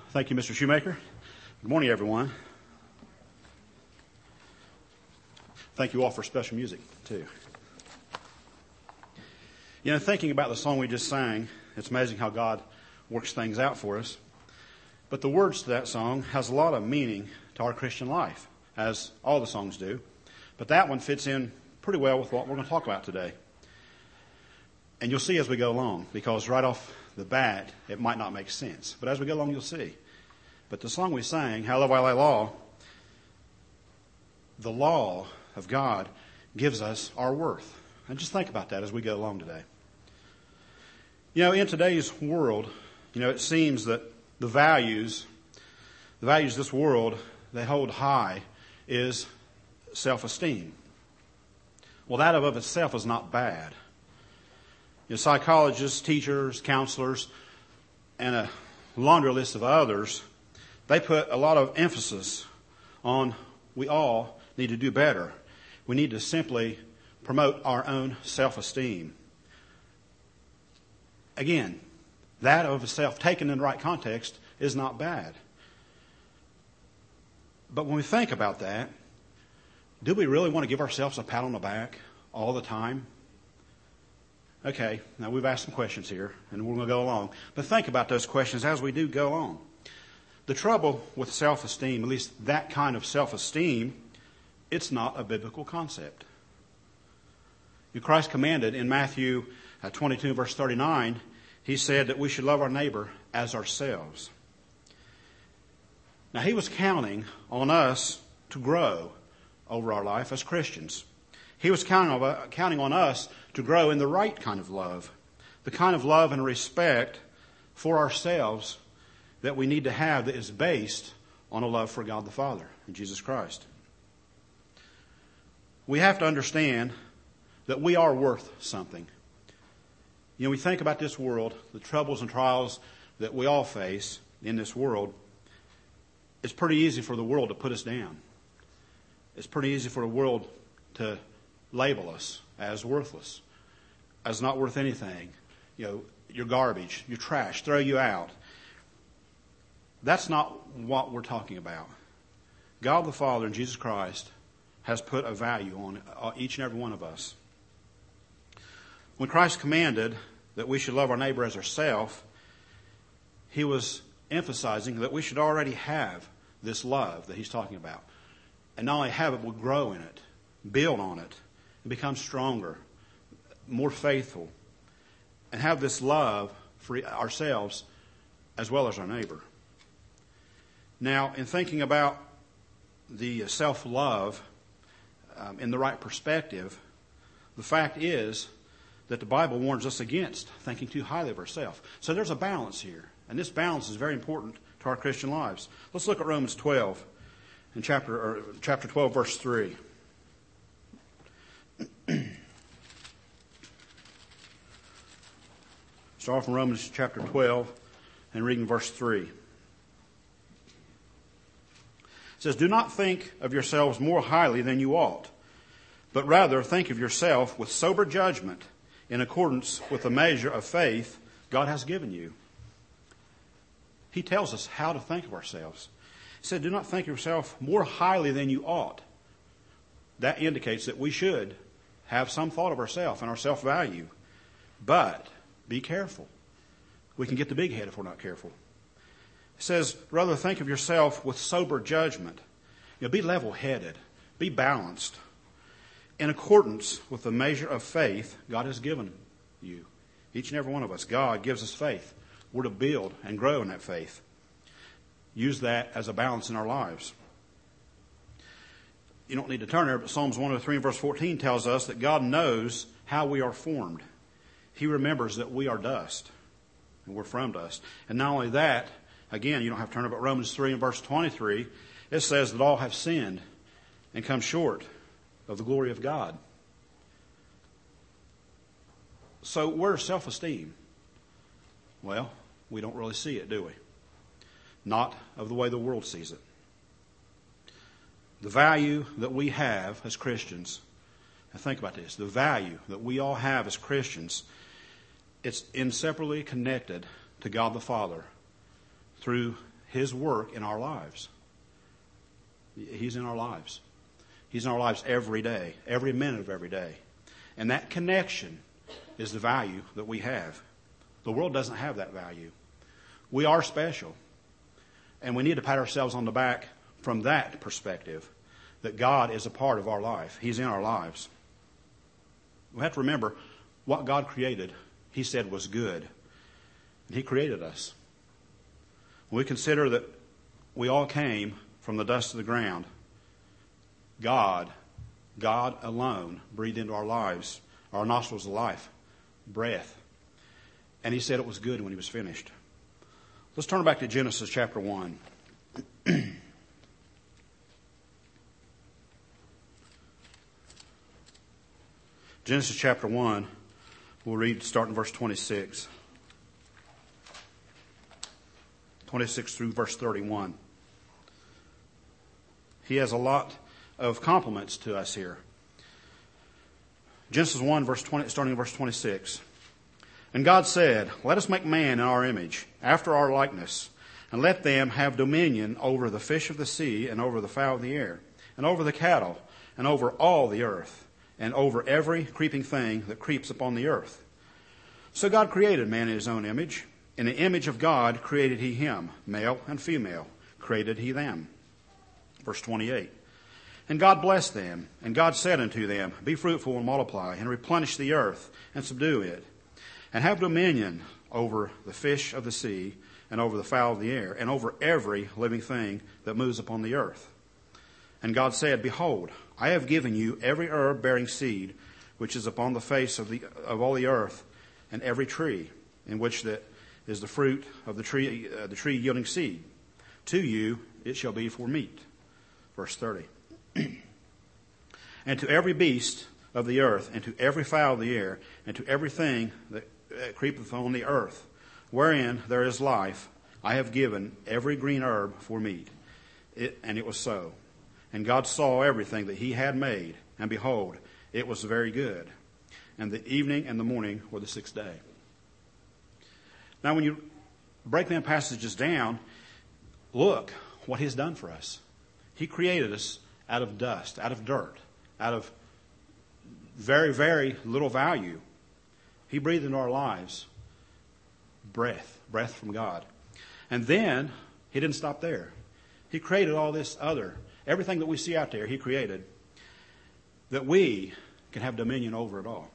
Thank you, Mr. Shoemaker. Good morning, everyone. Thank you all for special music, too. You know, thinking about the song we just sang, it's amazing how God works things out for us. But the words to that song has a lot of meaning to our Christian life, as all the songs do. But that one fits in pretty well with what we're going to talk about today. And you'll see as we go along, because right off the bat, it might not make sense. But as we go along, you'll see. But the song we sang, How Love I Thy Law, the law of God gives us our worth. And just think about that as we go along today. You know, in today's world, it seems that the values of this world they hold high is self-esteem. Well, that of itself is not bad. Psychologists, teachers, counselors, and a laundry list of others, they put a lot of emphasis on we all need to do better. We need to simply promote our own self-esteem. Again, that of itself, taken in the right context, is not bad. But when we think about that, do we really want to give ourselves a pat on the back all the time? Okay, now we've asked some questions here, and we're going to go along. But think about those questions as we do go along. The trouble with self-esteem, at least that kind of self-esteem, it's not a biblical concept. Christ commanded in Matthew 22, verse 39, He said that we should love our neighbor as ourselves. Now, He was counting on us to grow over our life as Christians. He was counting on us to grow in the right kind of love, the kind of love and respect for ourselves that we need to have that is based on a love for God the Father and Jesus Christ. We have to understand that we are worth something. We think about this world, the troubles and trials that we all face in this world. It's pretty easy for the world to put us down. It's pretty easy for the world to label us as worthless, as not worth anything. You're garbage, you're trash, throw you out. That's not what we're talking about. God the Father and Jesus Christ has put a value on each and every one of us. When Christ commanded that we should love our neighbor as ourselves, He was emphasizing that we should already have this love that He's talking about. And not only have it, we'll grow in it, build on it, and become stronger, more faithful, and have this love for ourselves as well as our neighbor. Now, in thinking about the self-love in the right perspective, the fact is that the Bible warns us against thinking too highly of ourselves. So there's a balance here, and this balance is very important to our Christian lives. Let's look at Romans 12, in chapter 12, verse 3. Start from Romans chapter 12 and reading verse 3. It says, Do not think of yourselves more highly than you ought, but rather think of yourself with sober judgment in accordance with the measure of faith God has given you. He tells us how to think of ourselves. He said, Do not think of yourself more highly than you ought. That indicates that we should have some thought of ourselves and our self-value. But be careful. We can get the big head if we're not careful. It says, rather think of yourself with sober judgment. Be level-headed. Be balanced. In accordance with the measure of faith God has given you. Each and every one of us, God gives us faith. We're to build and grow in that faith. Use that as a balance in our lives. You don't need to turn there, but Psalms 103 and verse 14 tells us that God knows how we are formed. He remembers that we are dust, and we're from dust. And not only that, again, you don't have to turn it, but Romans 3 and verse 23, it says that all have sinned and come short of the glory of God. So where's self-esteem? Well, we don't really see it, do we? Not of the way the world sees it. The value that we have as Christians, and think about this, the value that we all have as Christians, it's inseparably connected to God the Father through His work in our lives. He's in our lives. He's in our lives every day, every minute of every day. And that connection is the value that we have. The world doesn't have that value. We are special. And we need to pat ourselves on the back from that perspective, that God is a part of our life. He's in our lives. We have to remember what God created, He said was good. And He created us. When we consider that we all came from the dust of the ground, God alone breathed into our lives, our nostrils of life, breath. And He said it was good when He was finished. Let's turn back to Genesis chapter 1. Genesis chapter 1, we'll read starting verse 26. 26 through verse 31. He has a lot of compliments to us here. Genesis 1, starting in verse 26. And God said, let us make man in our image, after our likeness, and let them have dominion over the fish of the sea, and over the fowl of the air, and over the cattle, and over all the earth, and over every creeping thing that creeps upon the earth. So God created man in His own image. In the image of God created He him, male and female created He them. Verse 28. And God blessed them, and God said unto them, be fruitful and multiply, and replenish the earth, and subdue it, and have dominion over the fish of the sea, and over the fowl of the air, and over every living thing that moves upon the earth. And God said, behold, I have given you every herb bearing seed, which is upon the face of all the earth, and every tree, in which that is the fruit of the tree yielding seed. To you it shall be for meat. Verse 30. And to every beast of the earth, and to every fowl of the air, and to everything that creepeth on the earth, wherein there is life, I have given every green herb for meat. And it was so. And God saw everything that He had made, and behold, it was very good. And the evening and the morning were the sixth day. Now when you break them passages down, look what He's done for us. He created us out of dust, out of dirt, out of very, very little value. He breathed into our lives breath from God. And then He didn't stop there. He created all this other, everything that we see out there, He created, that we can have dominion over it all.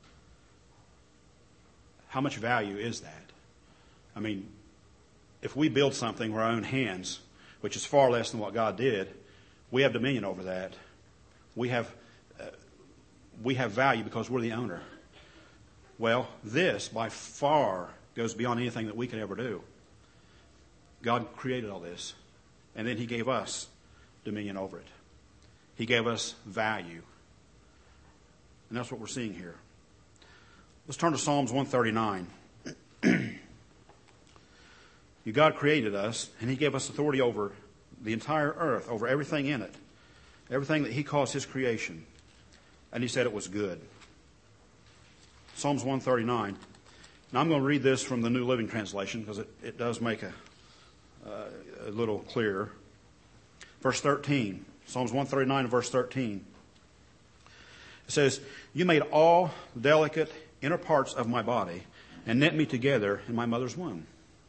How much value is that? I mean, if we build something with our own hands, which is far less than what God did, we have dominion over that. We have value because we're the owner. Well, this by far goes beyond anything that we could ever do. God created all this, and then He gave us dominion over it. He gave us value. And that's what we're seeing here. Let's turn to Psalms 139. God created us, and He gave us authority over the entire earth, over everything in it, everything that He calls His creation. And He said it was good. Psalms 139. Now I'm going to read this from the New Living Translation because it does make a little clearer. Verse 13. Psalms 139 verse 13. It says, you made all delicate inner parts of my body and knit me together in my mother's womb.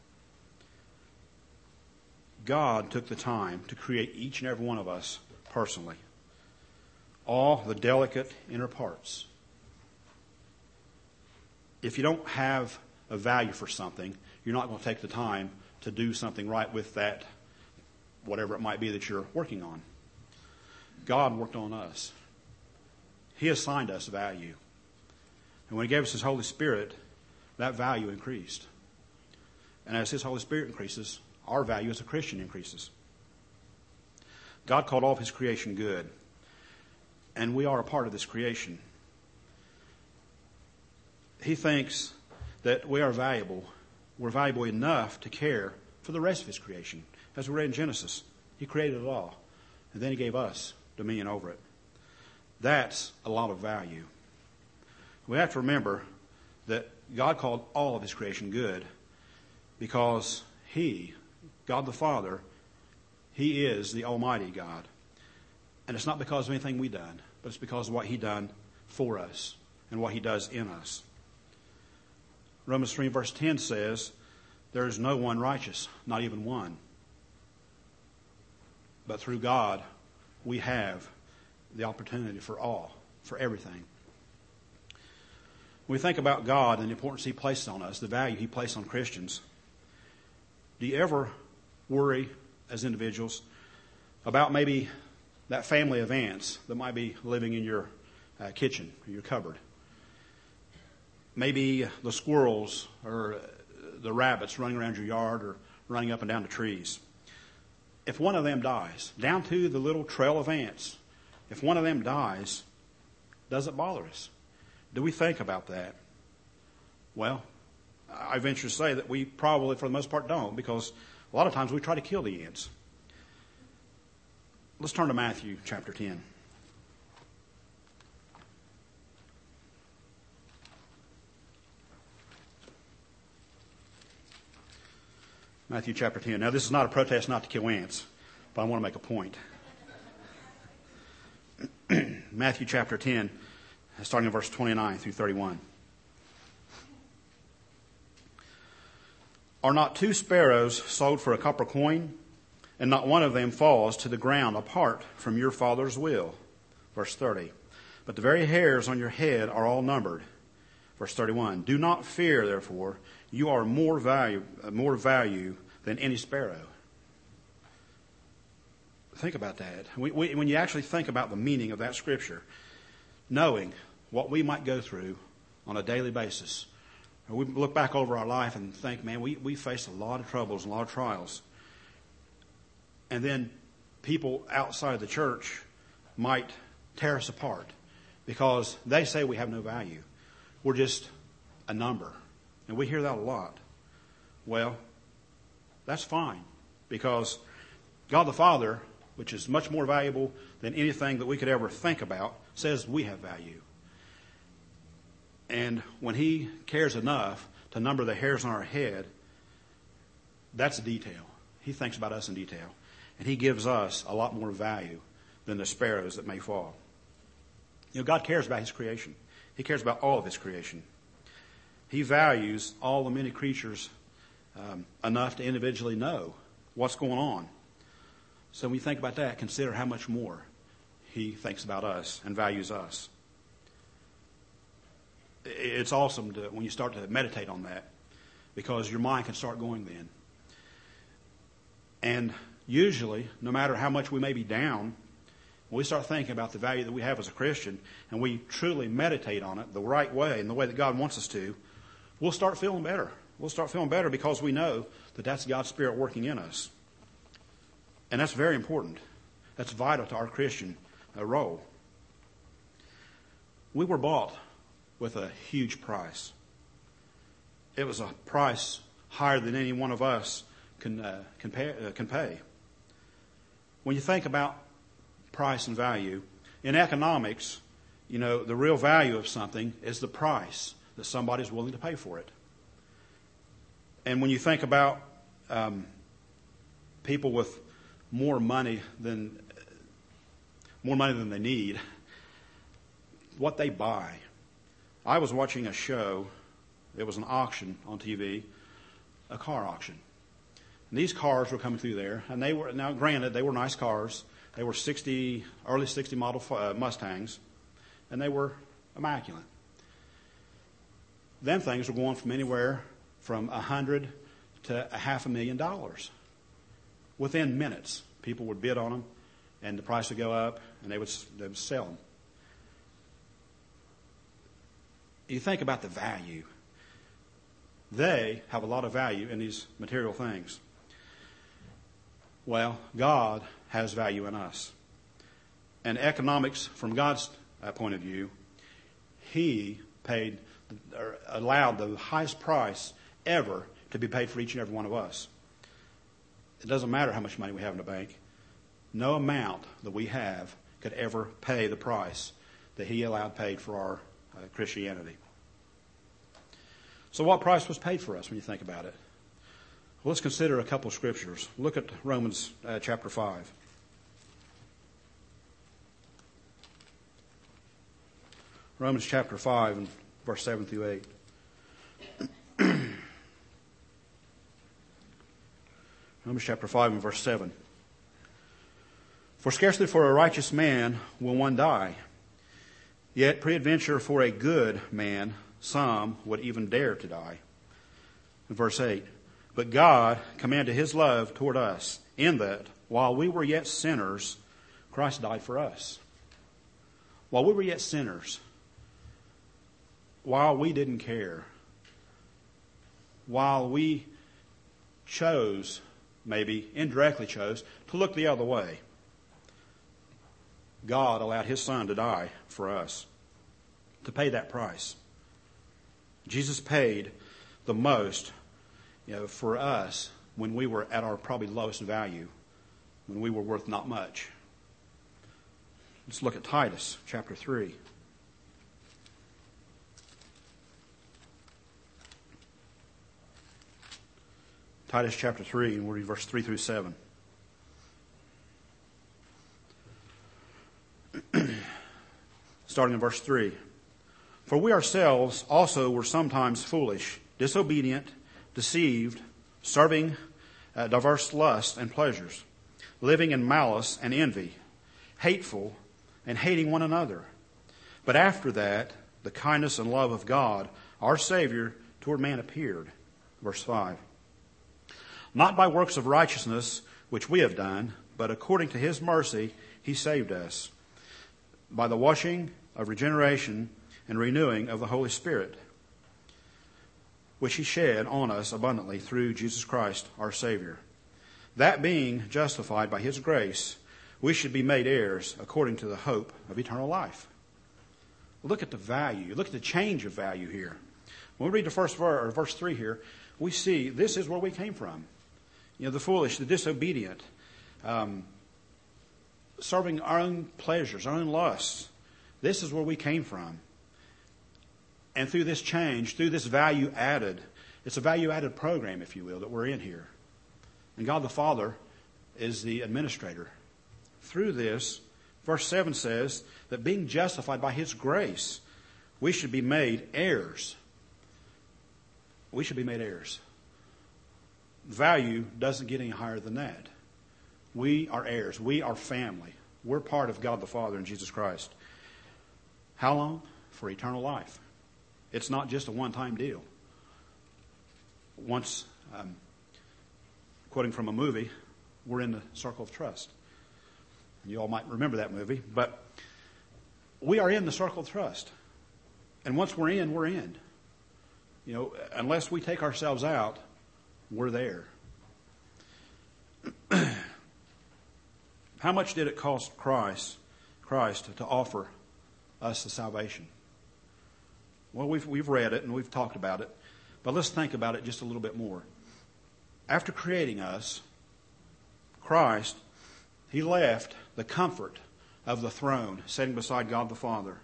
God took the time to create each and every one of us personally. All the delicate inner parts. If you don't have a value for something, you're not going to take the time to do something right with that, whatever it might be that you're working on. God worked on us. He assigned us value. And when He gave us His Holy Spirit, that value increased. And as His Holy Spirit increases, our value as a Christian increases. God called all of His creation good. And we are a part of this creation. He thinks that we are valuable. We're valuable enough to care for the rest of His creation. As we read in Genesis, He created it all. And then He gave us dominion over it. That's a lot of value. We have to remember that God called all of His creation good because He God the Father, He is the Almighty God. And it's not because of anything we've done, but it's because of what He done for us and what He does in us. Romans 3 verse 10 says, there is no one righteous, not even one. But through God, we have the opportunity for all, for everything. When we think about God and the importance He places on us, the value He places on Christians, do you ever worry as individuals about maybe that family of ants that might be living in your kitchen or your cupboard? Maybe the squirrels or the rabbits running around your yard or running up and down the trees. If one of them dies, down to the little trail of ants, if one of them dies, does it bother us? Do we think about that? Well, I venture to say that we probably, for the most part, don't, because a lot of times we try to kill the ants. Let's turn to Matthew chapter 10. Matthew chapter 10. Now, this is not a protest not to kill ants, but I want to make a point. Matthew chapter 10, starting in verse 29 through 31. Are not 2 sparrows sold for a copper coin? And not one of them falls to the ground apart from your Father's will. Verse 30. But the very hairs on your head are all numbered. Verse 31. Do not fear, therefore, you are more value than any sparrow. Think about that. When you actually think about the meaning of that scripture, knowing what we might go through on a daily basis, or we look back over our life and think, man, we face a lot of troubles and a lot of trials. And then people outside the church might tear us apart because they say we have no value. We're just a number. And we hear that a lot. Well, that's fine, because God the Father, which is much more valuable than anything that we could ever think about, says we have value. And when He cares enough to number the hairs on our head, that's a detail. He thinks about us in detail. And He gives us a lot more value than the sparrows that may fall. You know, God cares about His creation. He cares about all of His creation. He values all the many creatures enough to individually know what's going on. So when you think about that, consider how much more He thinks about us and values us. It's awesome when you start to meditate on that, because your mind can start going then. And usually, no matter how much we may be down, when we start thinking about the value that we have as a Christian, and we truly meditate on it the right way and the way that God wants us to, we'll start feeling better. We'll start feeling better because we know that that's God's Spirit working in us. And that's very important. That's vital to our Christian role. We were bought with a huge price. It was a price higher than any one of us can pay. When you think about price and value, in economics, you know, the real value of something is the price that somebody's willing to pay for it. And when you think about people with more money than they need, what they buy. I was watching a show. It was an auction on TV, a car auction. And these cars were coming through there, and they were, now granted, they were nice cars. They were early 60 model Mustangs, and they were immaculate. Them things were going from anywhere from $100,000 to $500,000. Within minutes, people would bid on them, and the price would go up, and they would sell them. You think about the value. They have a lot of value in these material things. Well, God has value in us. And economics, from God's point of view, He allowed the highest price ever to be paid for each and every one of us. It doesn't matter how much money we have in the bank. No amount that we have could ever pay the price that He allowed paid for our Christianity. So what price was paid for us when you think about it? Well, let's consider a couple of scriptures. Look at Romans chapter 5. Romans chapter 5 and verse 7 through 8. Romans chapter 5 and verse 7. For scarcely for a righteous man will one die, yet peradventure for a good man some would even dare to die. In verse 8. But God commanded his love toward us, in that while we were yet sinners, Christ died for us. While we were yet sinners, while we didn't care, while we chose, maybe indirectly chose, to look the other way, God allowed his Son to die for us, to pay that price. Jesus paid the most, for us when we were at our probably lowest value, when we were worth not much. Let's look at Titus chapter 3. Titus chapter 3, and we'll read verse 3 through 7. Starting in verse 3. For we ourselves also were sometimes foolish, disobedient, deceived, serving diverse lusts and pleasures, living in malice and envy, hateful, and hating one another. But after that, the kindness and love of God, our Savior, toward man appeared. Verse 5. Not by works of righteousness which we have done, but according to his mercy he saved us, by the washing of regeneration and renewing of the Holy Spirit, which he shed on us abundantly through Jesus Christ our Savior. That being justified by his grace, we should be made heirs according to the hope of eternal life. Look at the value. Look at the change of value here. When we read the first verse 3 here, we see this is where we came from. The foolish, the disobedient, serving our own pleasures, our own lusts. This is where we came from. And through this change, through this value added, it's a value added program, if you will, that we're in here. And God the Father is the administrator. Through this, verse 7 says that being justified by his grace, we should be made heirs. We should be made heirs. Value doesn't get any higher than that. We are heirs. We are family. We're part of God the Father and Jesus Christ. How long? For eternal life. It's not just a one-time deal. Once, quoting from a movie, we're in the circle of trust. You all might remember that movie, but we are in the circle of trust. And once we're in, we're in. Unless we take ourselves out, we're there. How much did it cost Christ to offer us the salvation? Well, we've read it and we've talked about it, but let's think about it just a little bit more. After creating us, Christ, he left the comfort of the throne sitting beside God the Father.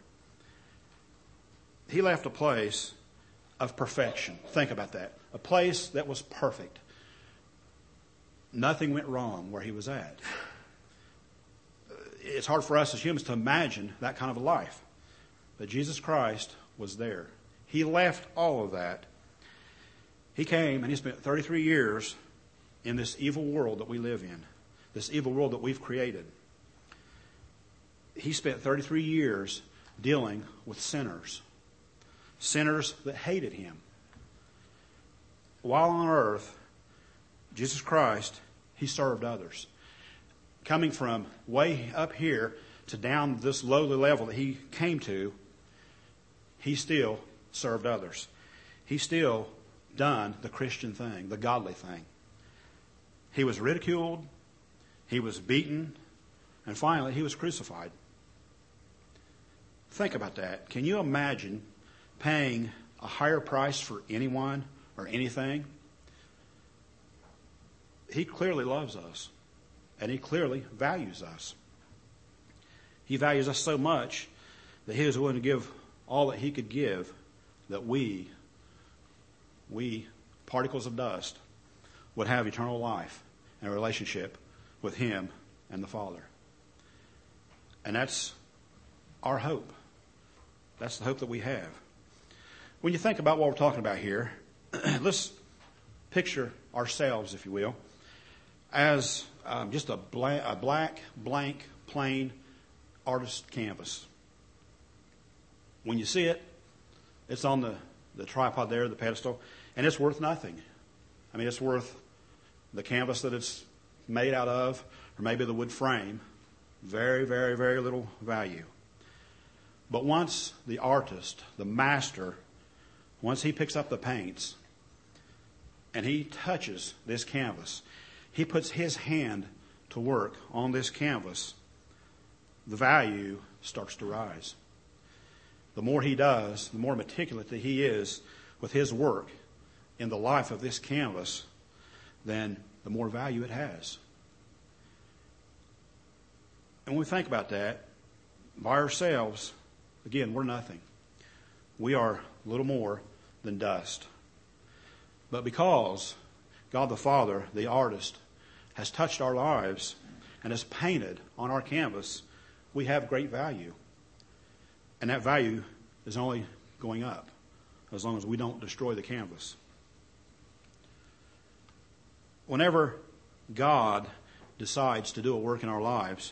He left a place of perfection. Think about that. A place that was perfect. Nothing went wrong where he was at. It's hard for us as humans to imagine that kind of a life. But Jesus Christ was there. He left all of that. He came and he spent 33 years in this evil world that we live in. This evil world that we've created. He spent 33 years dealing with sinners. Sinners that hated him. While on earth, Jesus Christ, he served others. Coming from way up here to down this lowly level that he came to, he still served others. He still done the Christian thing, the godly thing. He was ridiculed, he was beaten, and finally he was crucified. Think about that. Can you imagine paying a higher price for anyone or anything? He clearly loves us, and he clearly values us. He values us so much that he was willing to give all that he could give, that we, particles of dust, would have eternal life and a relationship with Him and the Father. And that's our hope. That's the hope that we have. When you think about what we're talking about here, let's picture ourselves, if you will, as just a black, blank, plain artist canvas. When you see it, it's on the tripod there, the pedestal, and it's worth nothing. I mean, it's worth the canvas that it's made out of, or maybe the wood frame. Very, very, very little value. But once the artist, the master, once he picks up the paints and he touches this canvas, he puts his hand to work on this canvas, the value starts to rise. The more he does, the more meticulous that he is with his work in the life of this canvas, then the more value it has. And when we think about that, by ourselves, again, we're nothing. We are little more than dust. But because God the Father, the artist, has touched our lives and has painted on our canvas, we have great value. And that value is only going up as long as we don't destroy the canvas. Whenever God decides to do a work in our lives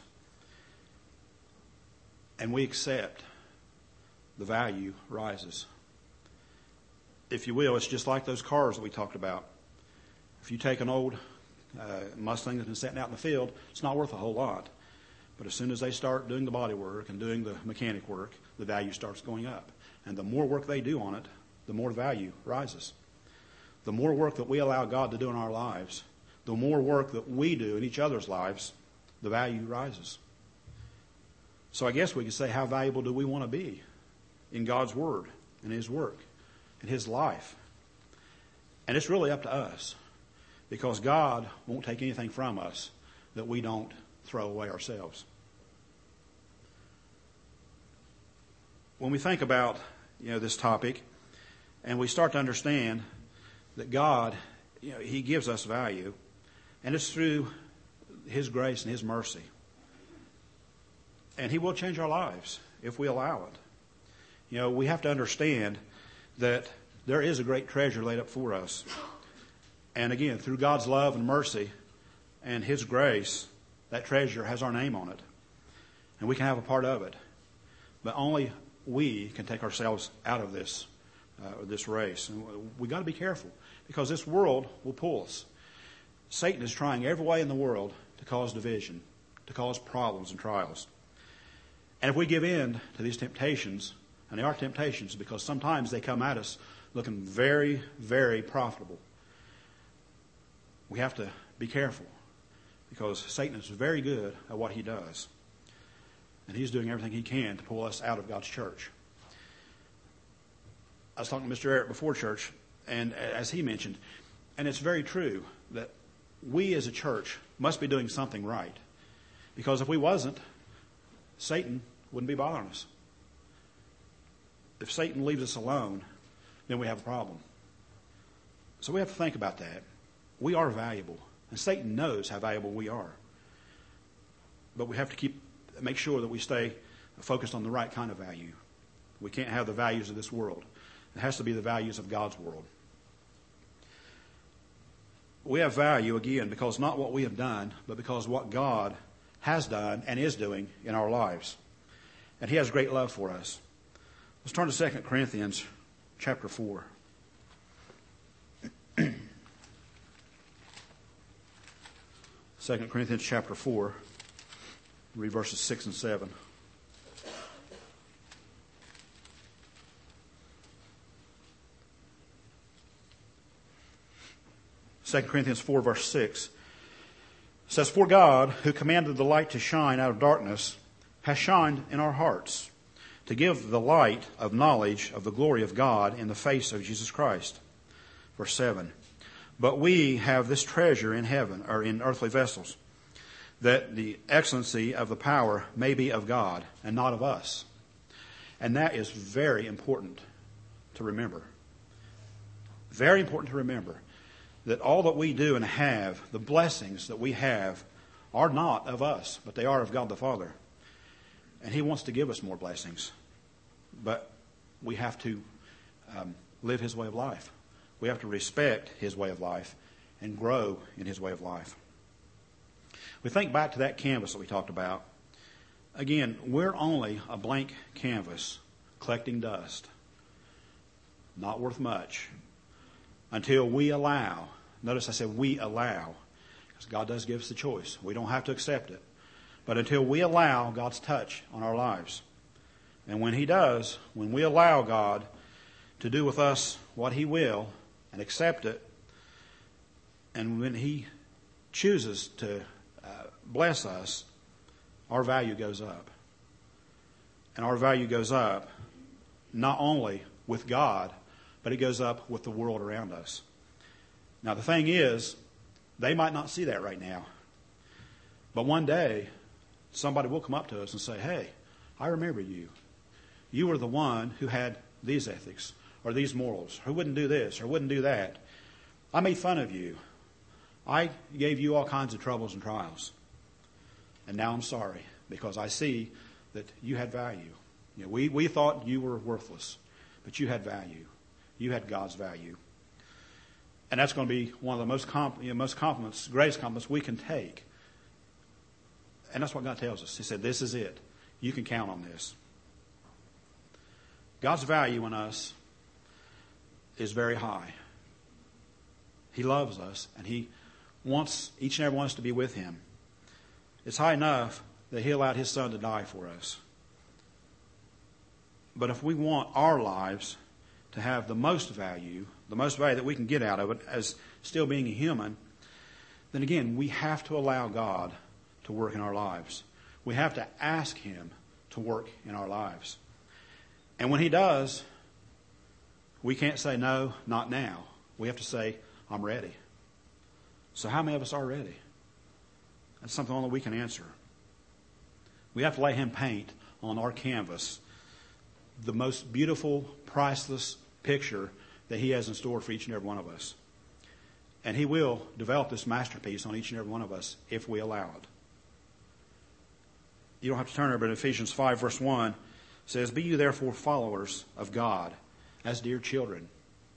and we accept, the value rises. If you will, it's just like those cars that we talked about. If you take an old Mustang that's been sitting out in the field, it's not worth a whole lot. But as soon as they start doing the body work and doing the mechanic work, the value starts going up. And the more work they do on it, the more value rises. The more work that we allow God to do in our lives, the more work that we do in each other's lives, the value rises. So I guess we could say, how valuable do we want to be in God's Word and His work and His life? And it's really up to us, because God won't take anything from us that we don't throw away ourselves. When we think about this topic, and we start to understand that God, He gives us value, and it's through His grace and His mercy. And He will change our lives if we allow it. We have to understand that there is a great treasure laid up for us. And again, through God's love and mercy and His grace, that treasure has our name on it. And we can have a part of it. But only we can take ourselves out of this race. And we've got to be careful, because this world will pull us. Satan is trying every way in the world to cause division, to cause problems and trials. And if we give in to these temptations, and they are temptations because sometimes they come at us looking very, very profitable, we have to be careful, because Satan is very good at what he does. And he's doing everything he can to pull us out of God's church. I was talking to Mr. Eric before church, and as he mentioned, and it's very true, that we as a church must be doing something right. Because if we wasn't, Satan wouldn't be bothering us. If Satan leaves us alone, then we have a problem. So we have to think about that. We are valuable, and Satan knows how valuable we are. But we have to make sure that we stay focused on the right kind of value. We can't have the values of this world. It has to be the values of God's world. We have value, again, because not what we have done, but because what God has done and is doing in our lives. And He has great love for us. Let's turn to 2 Corinthians chapter 4. 2 Corinthians chapter 4. Read verses 6 and 7. Second Corinthians 4 verse 6 says, "For God, who commanded the light to shine out of darkness, has shined in our hearts, to give the light of knowledge of the glory of God in the face of Jesus Christ." Verse 7, "But we have this treasure in heaven, or in earthly vessels, that the excellency of the power may be of God and not of us." And that is very important to remember. Very important to remember that all that we do and have, the blessings that we have, are not of us, but they are of God the Father. And He wants to give us more blessings. But we have to live His way of life. We have to respect His way of life and grow in His way of life. We think back to that canvas that we talked about. Again, we're only a blank canvas collecting dust. Not worth much. Until we allow. Notice I said we allow. Because God does give us the choice. We don't have to accept it. But until we allow God's touch on our lives. And when He does, when we allow God to do with us what He will and accept it, and when He chooses to bless us, our value goes up. And our value goes up not only with God, but it goes up with the world around us. Now the thing is, they might not see that right now. But one day, somebody will come up to us and say, hey, I remember you. You were the one who had these ethics or these morals, who wouldn't do this or wouldn't do that. I made fun of you. I gave you all kinds of troubles and trials. And now I'm sorry because I see that you had value. You know, we thought you were worthless, but you had value. You had God's value. And that's going to be one of the most compliments, greatest compliments we can take. And that's what God tells us. He said, this is it. You can count on this. God's value in us is very high. He loves us, and He wants each and every one of us to be with Him. It's high enough that He allowed His Son to die for us. But if we want our lives to have the most value that we can get out of it as still being a human, then again, we have to allow God to work in our lives. We have to ask Him to work in our lives. And when He does, we can't say, no, not now. We have to say, I'm ready. So how many of us are ready? That's something only we can answer. We have to let Him paint on our canvas the most beautiful, priceless picture that He has in store for each and every one of us. And He will develop this masterpiece on each and every one of us if we allow it. You don't have to turn there, but Ephesians 5 verse 1 says, be you therefore followers of God as dear children.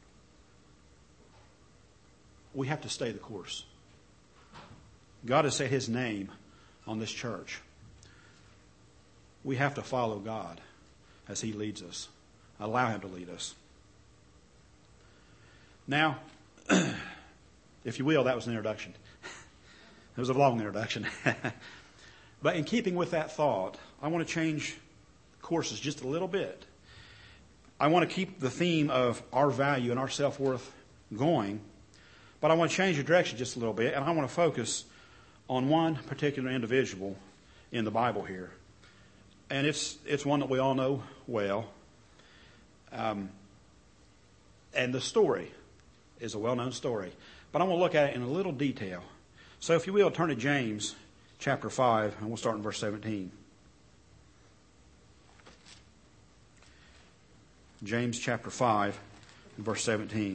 We have to stay the course. God has set His name on this church. We have to follow God as He leads us. Allow Him to lead us. Now, if you will, that was an introduction. It was a long introduction. But in keeping with that thought, I want to change courses just a little bit. I want to keep the theme of our value and our self-worth going, but I want to change the direction just a little bit, and I want to focus on one particular individual in the Bible here. And it's one that we all know well. And the story is a well-known story. But I want to look at it in a little detail. So if you will, turn to James chapter 5, and we'll start in verse 17. James chapter 5, and verse 17.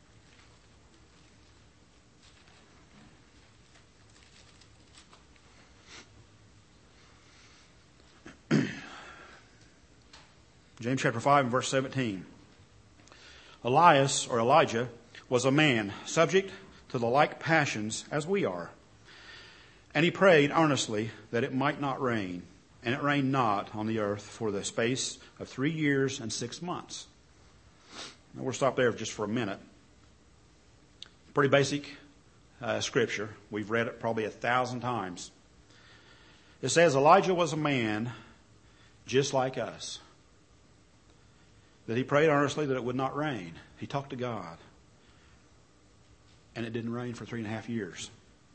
James chapter 5 and verse 17. Elias, or Elijah, was a man subject to the like passions as we are. And he prayed earnestly that it might not rain. And it rained not on the earth for the space of 3 years and 6 months. Now we'll stop there just for a minute. Pretty basic scripture. We've read it probably 1,000 times. It says Elijah was a man just like us. That he prayed earnestly that it would not rain. He talked to God. And it didn't rain for 3.5 years.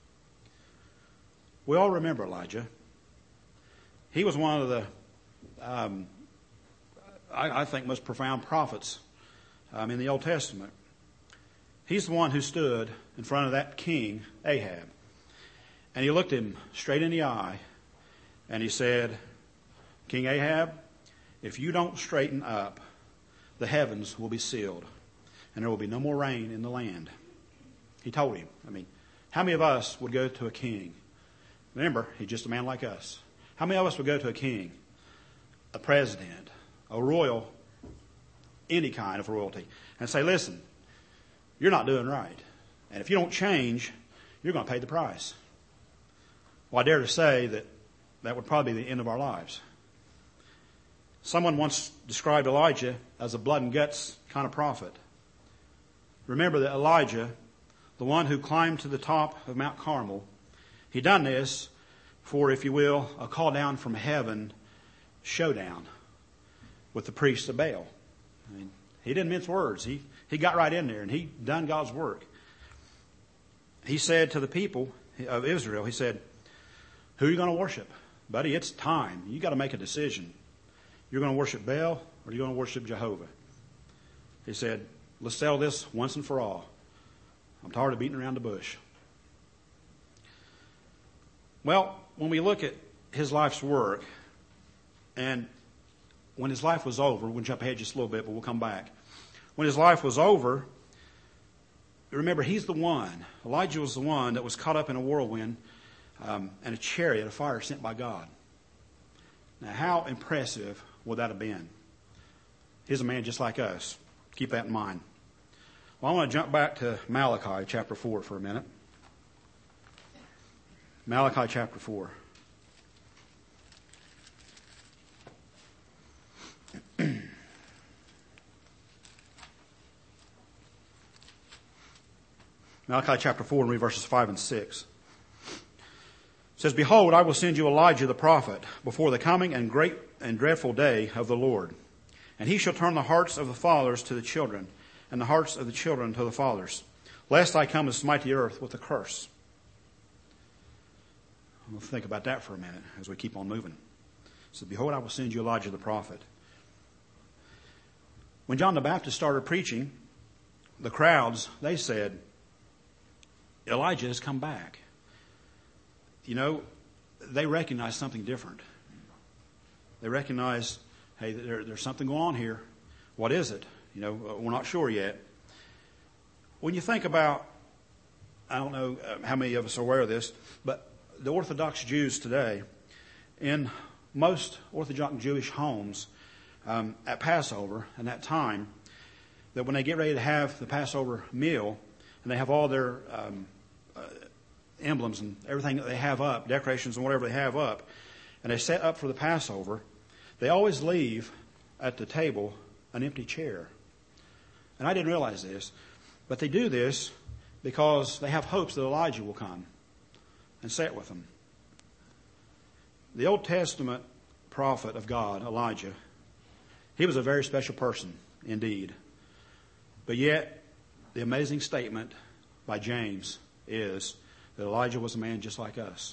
We all remember Elijah. He was one of the, I think, most profound prophets in the Old Testament. He's the one who stood in front of that king, Ahab. And he looked him straight in the eye and he said, King Ahab, if you don't straighten up, the heavens will be sealed and there will be no more rain in the land. He told him. How many of us would go to a king? Remember, he's just a man like us. How many of us would go to a king, a president, a royal, any kind of royalty, and say, listen, you're not doing right. And if you don't change, you're going to pay the price. Well, I dare to say that would probably be the end of our lives. Someone once described Elijah as a blood and guts kind of prophet. Remember that Elijah, the one who climbed to the top of Mount Carmel, he done this for, if you will, a call down from heaven showdown with the priests of Baal. He didn't mince words. He got right in there and he done God's work. He said to the people of Israel, he said, who are you going to worship? Buddy, it's time. You got to make a decision. You're going to worship Baal or you're going to worship Jehovah. He said, let's settle this once and for all. I'm tired of beating around the bush. Well, when we look at his life's work, and when his life was over, we'll jump ahead just a little bit, but we'll come back. When his life was over, remember, he's the one. Elijah was the one that was caught up in a whirlwind and a chariot of fire sent by God. Now, how impressive would that have been? He's a man just like us. Keep that in mind. Well, I want to jump back to Malachi chapter 4 for a minute. Malachi chapter 4. Malachi chapter 4 and read verses 5 and 6. It says, behold, I will send you Elijah the prophet before the coming and great and dreadful day of the Lord. And he shall turn the hearts of the fathers to the children, and the hearts of the children to the fathers, lest I come and smite the earth with a curse. We'll think about that for a minute as we keep on moving. It says, behold, I will send you Elijah the prophet. When John the Baptist started preaching, the crowds, they said, Elijah has come back. You know, they recognize something different. They recognize, hey, there's something going on here. What is it? You know, we're not sure yet. When you think about, I don't know how many of us are aware of this, but the Orthodox Jews today, in most Orthodox Jewish homes, at Passover and that time, that when they get ready to have the Passover meal, and they have all their emblems and everything that they have up, decorations and whatever they have up, and they set up for the Passover, they always leave at the table an empty chair. And I didn't realize this, but they do this because they have hopes that Elijah will come and sit with them. The Old Testament prophet of God, Elijah, he was a very special person indeed. But yet, the amazing statement by James is that Elijah was a man just like us.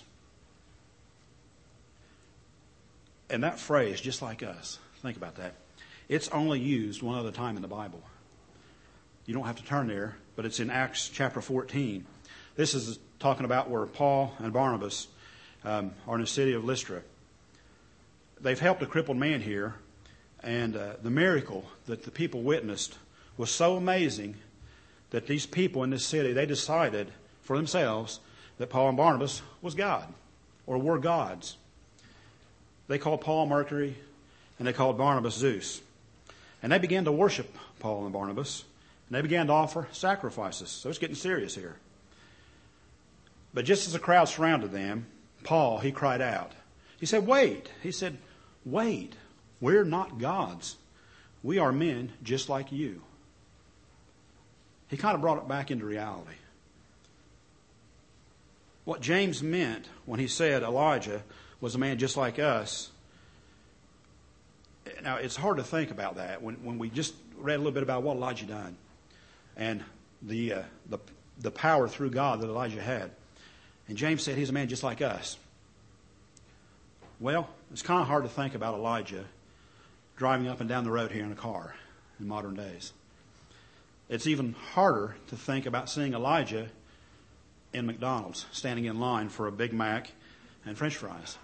And that phrase, just like us, think about that. It's only used one other time in the Bible. You don't have to turn there, but it's in Acts chapter 14. This is talking about where Paul and Barnabas are in the city of Lystra. They've helped a crippled man here, and the miracle that the people witnessed was so amazing that these people in this city, they decided for themselves that Paul and Barnabas was God, or were gods. They called Paul Mercury, and they called Barnabas Zeus. And they began to worship Paul and Barnabas, and they began to offer sacrifices. So it's getting serious here. But just as the crowd surrounded them, Paul, he cried out. He said, wait. He said, wait. We're not gods. We are men just like you. He kind of brought it back into reality. What James meant when he said Elijah was a man just like us. Now, it's hard to think about that when we just read a little bit about what Elijah done and the power through God that Elijah had. And James said he's a man just like us. Well, it's kind of hard to think about Elijah driving up and down the road here in a car in modern days. It's even harder to think about seeing Elijah in McDonald's standing in line for a Big Mac and French fries.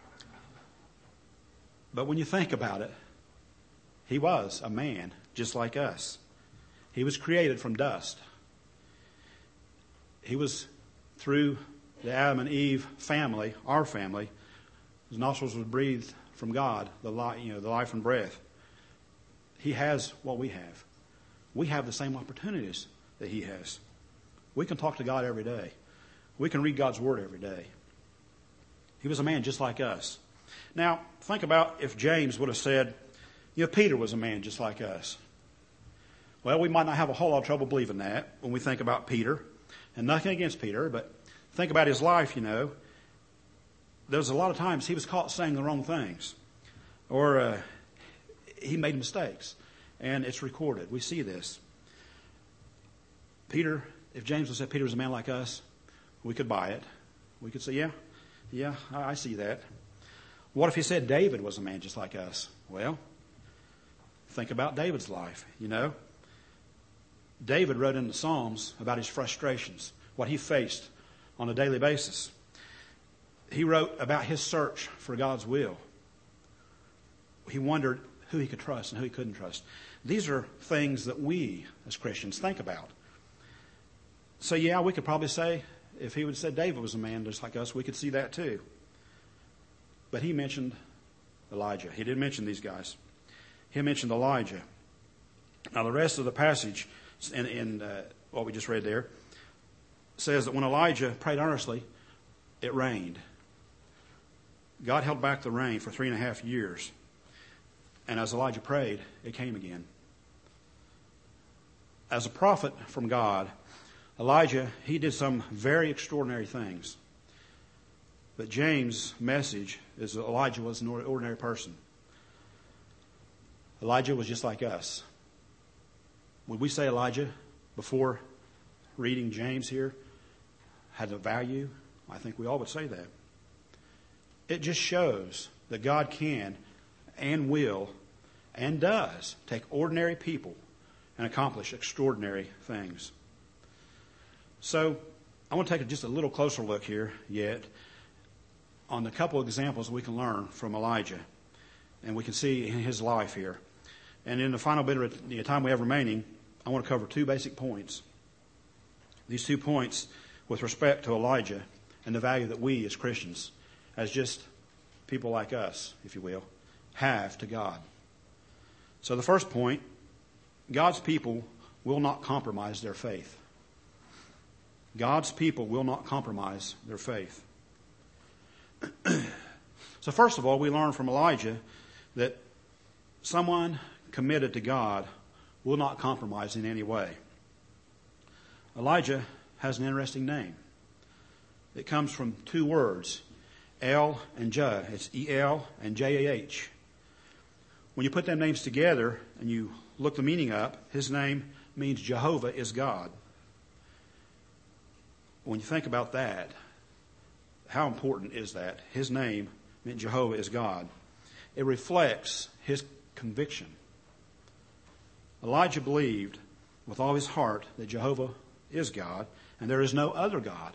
But when you think about it, he was a man just like us. He was created from dust. he was through the Adam and Eve family, our family. His nostrils was breathed from God, the life and breath. He has what we have. We have the same opportunities that he has. We can talk to God every day. We can read God's Word every day. He was a man just like us. Now, think about if James would have said, Peter was a man just like us. Well, we might not have a whole lot of trouble believing that when we think about Peter. And nothing against Peter, but think about his life, There's a lot of times he was caught saying the wrong things. Or he made mistakes. And it's recorded. We see this. Peter, if James would say Peter was a man like us, we could buy it. We could say, yeah, I see that. What if he said David was a man just like us? Well, think about David's life, David wrote in the Psalms about his frustrations, what he faced on a daily basis. He wrote about his search for God's will. He wondered who he could trust and who he couldn't trust. These are things that we as Christians think about. So yeah, we could probably say, if he would have said David was a man just like us, we could see that too. But he mentioned Elijah. He didn't mention these guys. He mentioned Elijah. Now the rest of the passage in what we just read there says that when Elijah prayed earnestly, it rained. God held back the rain for 3.5 years. And as Elijah prayed, it came again. As a prophet from God, Elijah, he did some very extraordinary things. But James' message is that Elijah was an ordinary person. Elijah was just like us. Would we say Elijah, before reading James here, had a value? I think we all would say that. It just shows that God can and will and does take ordinary people and accomplish extraordinary things. So I want to take just a little closer look here yet on a couple of examples we can learn from Elijah. And we can see in his life here. And in the final bit of the time we have remaining, I want to cover 2 basic points. These 2 points with respect to Elijah and the value that we as Christians, as just people like us, if you will, have to God. So the first point, God's people will not compromise their faith. God's people will not compromise their faith. So first of all, we learn from Elijah that someone committed to God will not compromise in any way. Elijah has an interesting name. It comes from 2 words, El and Jah. It's E-L and J-A-H. When you put them names together and you look the meaning up, his name means Jehovah is God. When you think about that, how important is that? His name meant Jehovah is God. It reflects his conviction. Elijah believed with all his heart that Jehovah is God and there is no other God.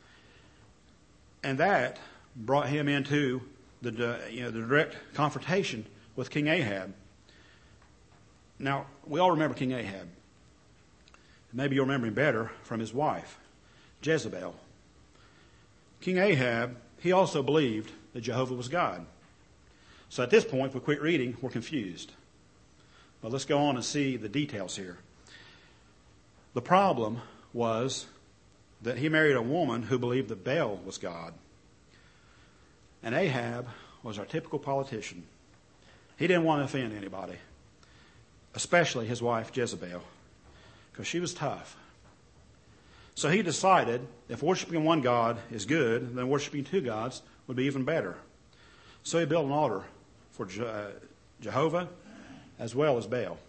And that brought him into the direct confrontation with King Ahab. Now, we all remember King Ahab. Maybe you'll remember him better from his wife, Jezebel. King Ahab, he also believed that Jehovah was God. So at this point, if we quit reading, we're confused. But let's go on and see the details here. The problem was that he married a woman who believed that Baal was God. And Ahab was our typical politician. He didn't want to offend anybody, especially his wife Jezebel, because she was tough. So he decided if worshiping one God is good, then worshiping 2 gods would be even better. So he built an altar for Jehovah as well as Baal.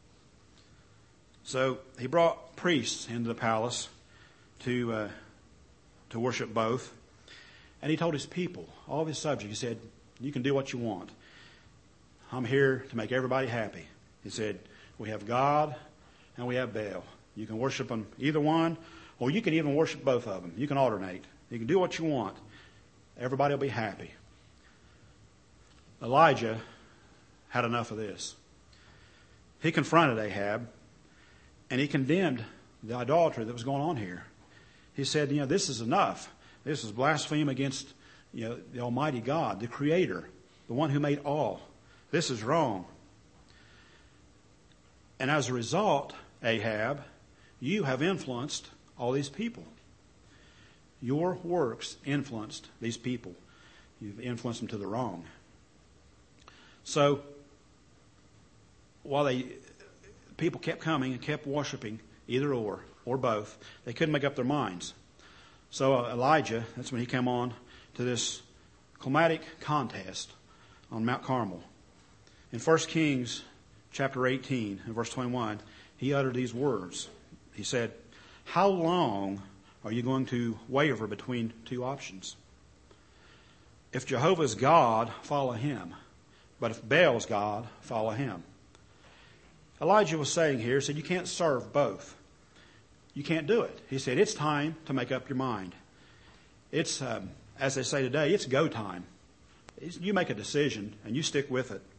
So he brought priests into the palace to worship both. And he told his people, all of his subjects, he said, you can do what you want. I'm here to make everybody happy. He said, we have God and we have Baal. You can worship them, either one, or you can even worship both of them. You can alternate. You can do what you want. Everybody will be happy. Elijah had enough of this. He confronted Ahab and he condemned the idolatry that was going on here. he said, this is enough. This is blasphemy against, the Almighty God, the Creator, the one who made all. This is wrong. And as a result, Ahab, you have influenced all these people. Your works influenced these people. You've influenced them to the wrong. So, while people kept coming and kept worshiping, either or both, they couldn't make up their minds. So Elijah, that's when he came on to this climatic contest on Mount Carmel. In 1 Kings chapter 18 and verse 21, he uttered these words. He said, "How long are you going to waver between two options? If Jehovah is God, follow him. But if Baal is God, follow him." Elijah was saying here, he said, you can't serve both. You can't do it. He said, it's time to make up your mind. It's, as they say today, it's go time. You make a decision and you stick with it.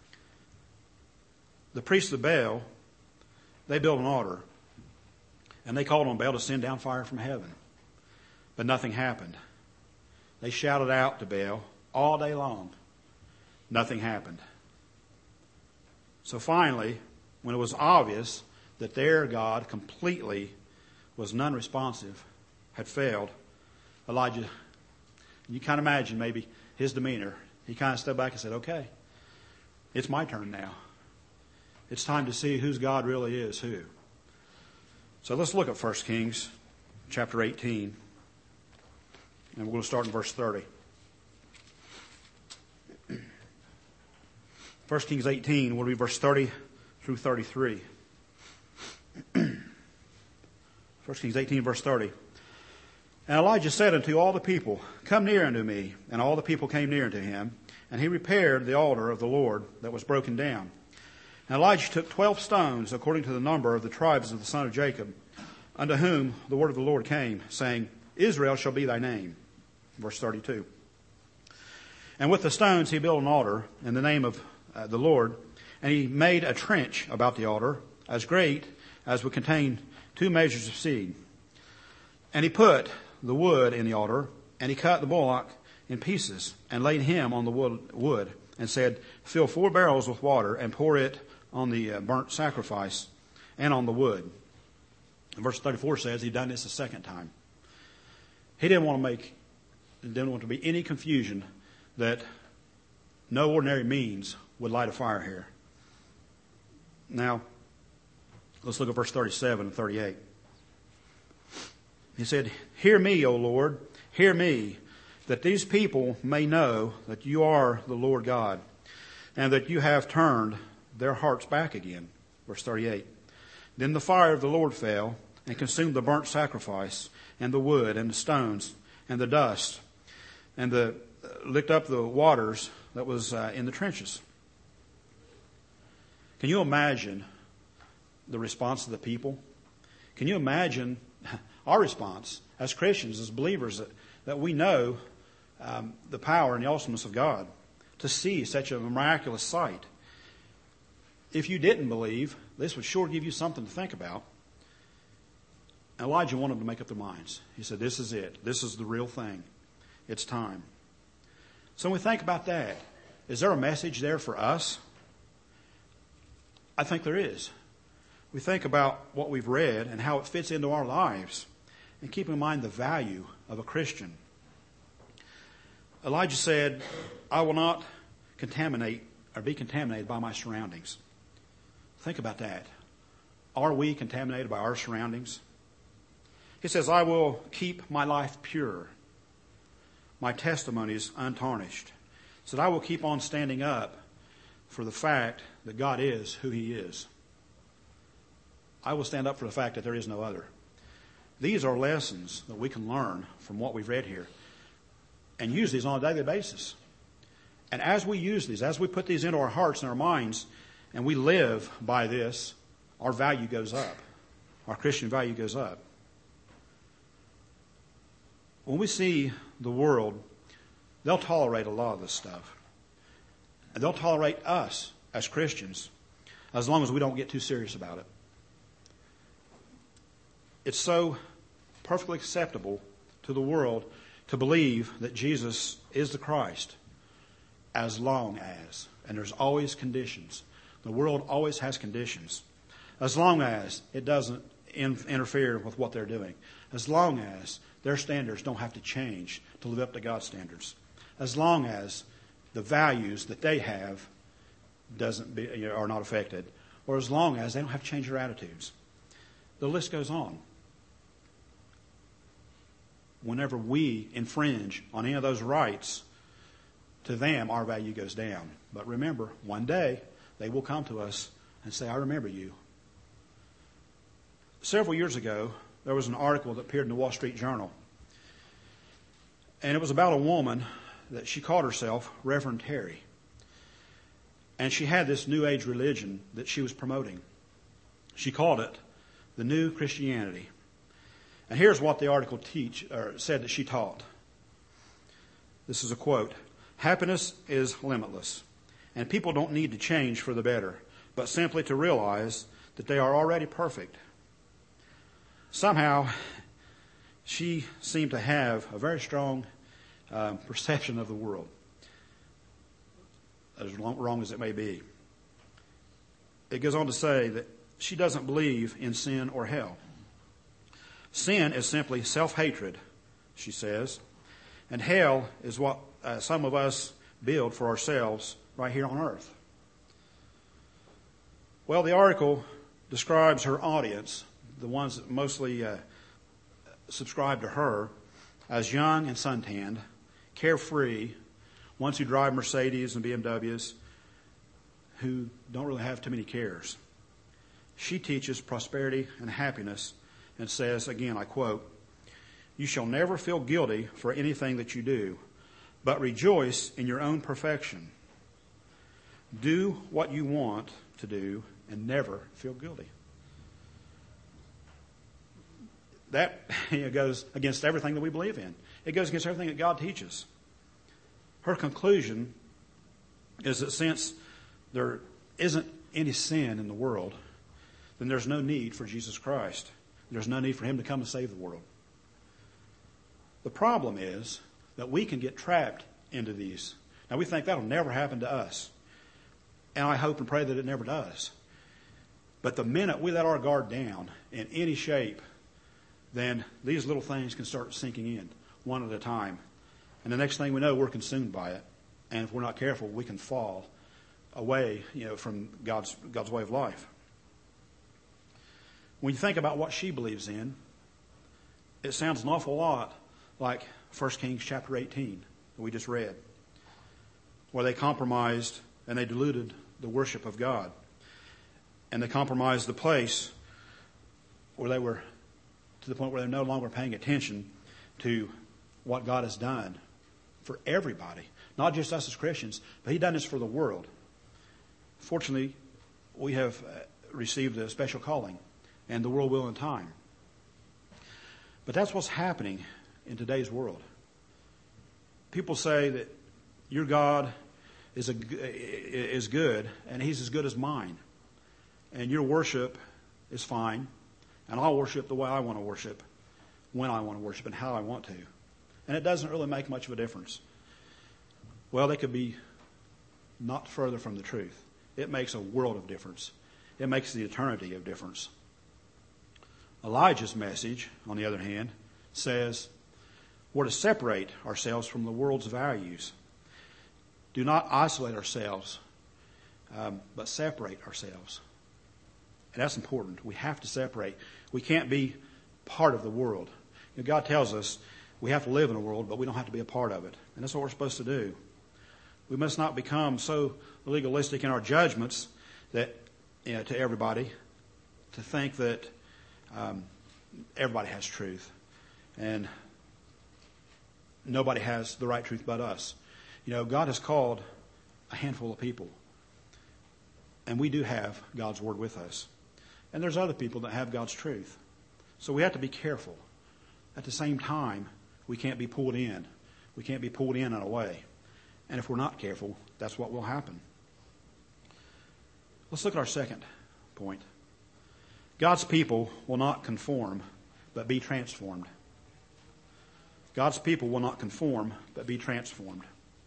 The priests of Baal, they built an altar and they called on Baal to send down fire from heaven. But nothing happened. They shouted out to Baal all day long. Nothing happened. So finally, when it was obvious that their God completely was non-responsive, had failed, Elijah, you kind of imagine maybe his demeanor. He kind of stepped back and said, okay, it's my turn now. It's time to see whose God really is who. So let's look at 1 Kings chapter 18. And we're going to start in verse 30. 1 Kings 18 will be verse 30 through 33. 1 Kings 18 verse 30. And Elijah said unto all the people, come near unto me. And all the people came near unto him. And he repaired the altar of the Lord that was broken down. And Elijah took 12 stones according to the number of the tribes of the son of Jacob, unto whom the word of the Lord came, saying, Israel shall be thy name. Verse 32. And with the stones he built an altar in the name of the Lord, and he made a trench about the altar as great as would contain 2 measures of seed. And he put the wood in the altar, and he cut the bullock in pieces, and laid him on the wood, and said, fill 4 barrels with water, and pour it on the burnt sacrifice, and on the wood. And verse 34 says he'd done this a second time. He didn't want to be any confusion that no ordinary means would light a fire here. Now, let's look at verse 37 and 38. He said, hear me, O Lord, hear me, that these people may know that you are the Lord God, and that you have turned their hearts back again. Verse 38. Then the fire of the Lord fell and consumed the burnt sacrifice and the wood and the stones and the dust, and licked up the waters that was in the trenches. Can you imagine the response of the people? Can you imagine our response as Christians, as believers, that we know the power and the awesomeness of God, to see such a miraculous sight? If you didn't believe, this would sure give you something to think about. Elijah wanted them to make up their minds. He said, this is it. This is the real thing. It's time. So when we think about that, is there a message there for us? I think there is. We think about what we've read and how it fits into our lives, and keep in mind the value of a Christian. Elijah said, I will not contaminate or be contaminated by my surroundings. Think about that. Are we contaminated by our surroundings? He says, I will keep my life pure, my testimonies untarnished. He said, I will keep on standing up for the fact that God is who he is. I will stand up for the fact that there is no other. These are lessons that we can learn from what we've read here and use these on a daily basis. And as we use these, as we put these into our hearts and our minds, and we live by this, our value goes up. Our Christian value goes up. When we see the world, they'll tolerate a lot of this stuff. And they'll tolerate us as Christians as long as we don't get too serious about it. It's so perfectly acceptable to the world to believe that Jesus is the Christ, as long as, and there's always conditions. The world always has conditions. As long as it doesn't interfere with what they're doing. As long as their standards don't have to change to live up to God's standards. As long as the values that they have are not affected. Or as long as they don't have to change their attitudes. The list goes on. Whenever we infringe on any of those rights, to them our value goes down. But remember, one day they will come to us and say, I remember you. Several years ago, there was an article that appeared in the Wall Street Journal. And it was about a woman that she called herself Reverend Terry. And she had this New Age religion that she was promoting. She called it the New Christianity. And here's what the article said that she taught. This is a quote. Happiness is limitless, and people don't need to change for the better, but simply to realize that they are already perfect. Somehow, she seemed to have a very strong perception of the world, as wrong as it may be. It goes on to say that she doesn't believe in sin or hell. Sin is simply self-hatred, she says, and hell is what some of us build for ourselves right here on earth. Well, the article describes her audience, the ones that mostly subscribe to her, as young and suntanned, carefree, ones who drive Mercedes and BMWs, who don't really have too many cares. She teaches prosperity and happiness and says, again, I quote, "You shall never feel guilty for anything that you do, but rejoice in your own perfection. Do what you want to do and never feel guilty." That goes against everything that we believe in. It goes against everything that God teaches. Her conclusion is that since there isn't any sin in the world, then there's no need for Jesus Christ. There's no need for Him to come and save the world. The problem is that we can get trapped into these. Now, we think that'll never happen to us. And I hope and pray that it never does. But the minute we let our guard down in any shape, then these little things can start sinking in one at a time. And the next thing we know, we're consumed by it. And if we're not careful, we can fall away, from God's way of life. When you think about what she believes in, it sounds an awful lot like 1 Kings chapter 18 that we just read, where they compromised and they diluted the worship of God. And they compromised the place where they were to the point where they're no longer paying attention to what God has done for everybody, not just us as Christians, but He's done this for the world. Fortunately, we have received a special calling, and the world will in time. But that's what's happening in today's world. People say that your God is good, and He's as good as mine. And your worship is fine, and I'll worship the way I want to worship, when I want to worship, and how I want to. And it doesn't really make much of a difference. Well, they could be not further from the truth. It makes a world of difference. It makes the eternity of difference. Elijah's message, on the other hand, says we're to separate ourselves from the world's values. Do not isolate ourselves, but separate ourselves. And that's important. We have to separate. We can't be part of the world. God tells us we have to live in a world, but we don't have to be a part of it. And that's what we're supposed to do. We must not become so legalistic in our judgments that, to everybody, to think that everybody has truth and nobody has the right truth but us. God has called a handful of people, and we do have God's Word with us. And there's other people that have God's truth. So we have to be careful. At the same time, we can't be pulled in. We can't be pulled in a way. And if we're not careful, that's what will happen. Let's look at our second point. God's people will not conform, but be transformed. God's people will not conform, but be transformed.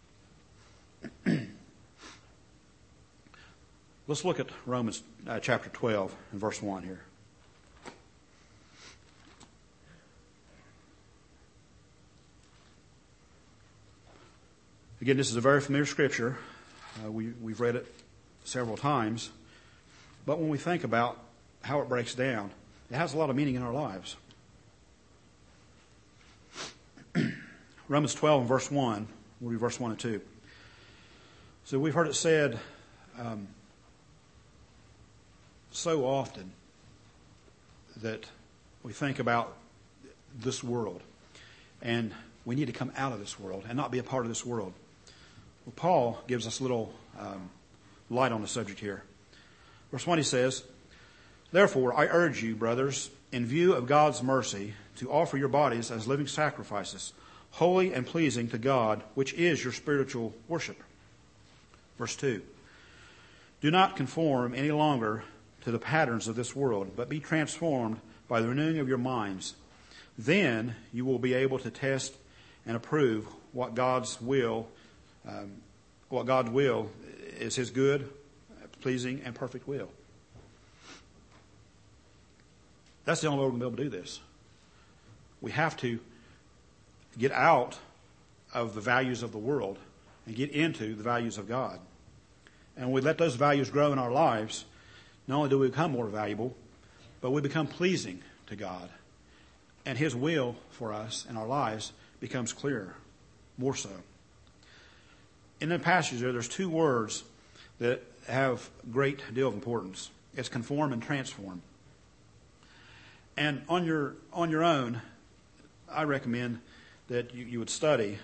Let's look at Romans chapter 12 and verse 1 here. Again, this is a very familiar scripture. We've read it several times. But when we think about how it breaks down, it has a lot of meaning in our lives. Romans 12 and verse 1, we'll read verse 1 and 2. So we've heard it said so often that we think about this world, and we need to come out of this world and not be a part of this world. Well, Paul gives us a little light on the subject here. Verse 1, he says, "Therefore I urge you, brothers, in view of God's mercy, to offer your bodies as living sacrifices, holy and pleasing to God, which is your spiritual worship." Verse 2, "Do not conform any longer to the patterns of this world, but be transformed by the renewing of your minds. Then you will be able to test and approve what God's will is His good, pleasing, and perfect will." That's the only way we're going to be able to do this. We have to get out of the values of the world and get into the values of God. And when we let those values grow in our lives, not only do we become more valuable, but we become pleasing to God. And His will for us and our lives becomes clearer, more so. In the passage there's two words that have a great deal of importance. It's conform and transform. And on your own, I recommend that you would study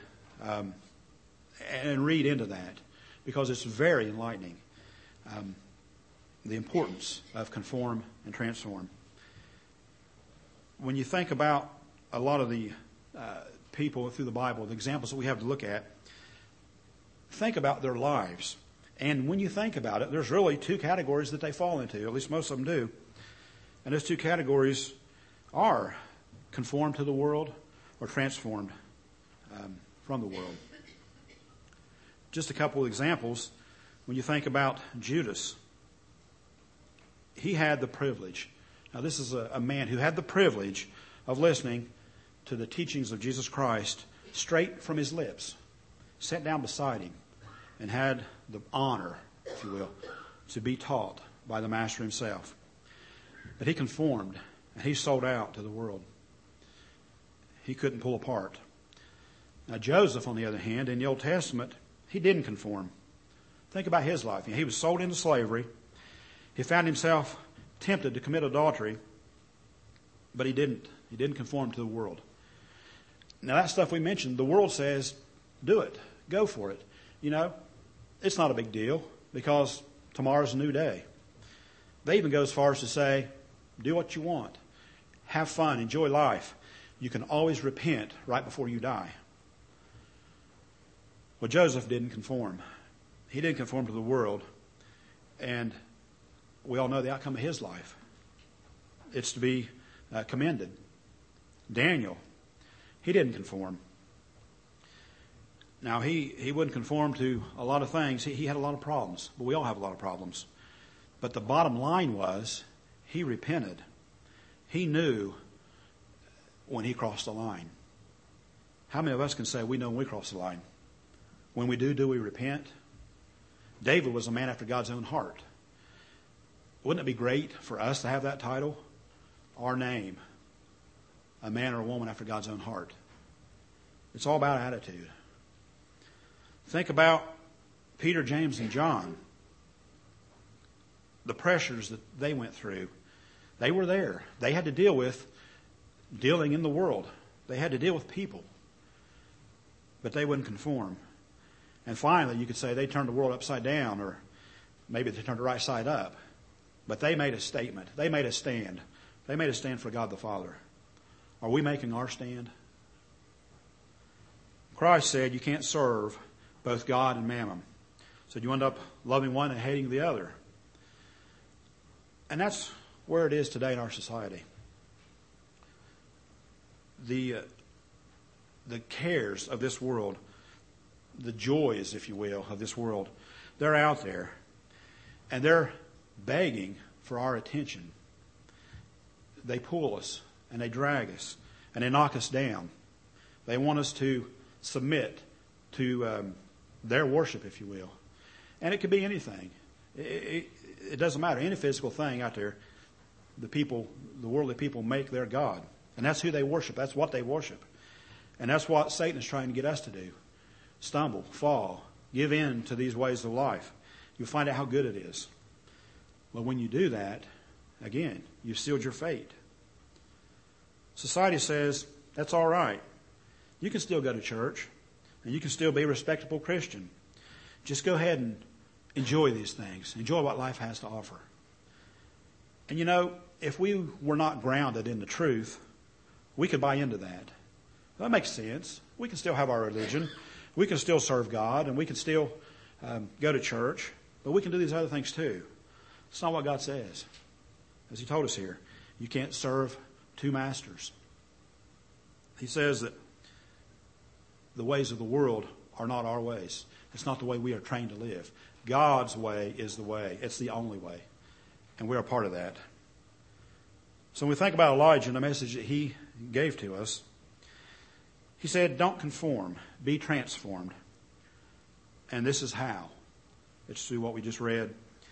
and read into that, because it's very enlightening, the importance of conform and transform. When you think about a lot of the people through the Bible, the examples that we have to look at, think about their lives. And when you think about it, there's really two categories that they fall into, at least most of them do. And those two categories are conformed to the world or transformed from the world. Just a couple of examples. When you think about Judas, he had the privilege. Now, this is a man who had the privilege of listening to the teachings of Jesus Christ straight from his lips, sat down beside him, and had the honor, if you will, to be taught by the Master himself. But he conformed, and he sold out to the world. He couldn't pull apart. Now, Joseph, on the other hand, in the Old Testament, he didn't conform. Think about his life. He was sold into slavery. He found himself tempted to commit adultery, but he didn't. He didn't conform to the world. Now, that stuff we mentioned, the world says, do it. Go for it. You know, it's not a big deal because tomorrow's a new day. They even go as far as to say, do what you want. Have fun. Enjoy life. You can always repent right before you die. Well, Joseph didn't conform. He didn't conform to the world. And we all know the outcome of his life. It's to be commended. Daniel, he didn't conform. Now, he wouldn't conform to a lot of things. He had a lot of problems, but we all have a lot of problems. But the bottom line was, he repented. He knew when he crossed the line. How many of us can say we know when we cross the line? When we do we repent? David was a man after God's own heart. Wouldn't it be great for us to have that title? Our name. A man or a woman after God's own heart. It's all about attitude. Think about Peter, James, and John. The pressures that they went through. They were there. They had to deal with dealing in the world. They had to deal with people. But they wouldn't conform. And finally, you could say they turned the world upside down, or maybe they turned it right side up. But they made a statement. They made a stand. They made a stand for God the Father. Are we making our stand? Christ said you can't serve both God and mammon. So you end up loving one and hating the other. And that's where it is today in our society. The the cares of this world, the joys, if you will, of this world, they're out there. And they're begging for our attention. They pull us and they drag us and they knock us down. They want us to submit to their worship, if you will. And it could be anything. It doesn't matter. Any physical thing out there, the worldly people make their God. And that's who they worship. That's what they worship. And that's what Satan is trying to get us to do. Stumble, fall, give in to these ways of life. You'll find out how good it is. But when you do that, again, you've sealed your fate. Society says, that's all right. You can still go to church, and you can still be a respectable Christian. Just go ahead and enjoy these things. Enjoy what life has to offer. And you know, if we were not grounded in the truth, we could buy into that. That makes sense. We can still have our religion. We can still serve God, and we can still go to church. But we can do these other things too. It's not what God says. As He told us here, you can't serve two masters. He says that the ways of the world are not our ways. It's not the way we are trained to live. God's way is the way. It's the only way. And we are part of that. So when we think about Elijah and the message that he gave to us, he said, don't conform, be transformed. And this is how. It's through what we just read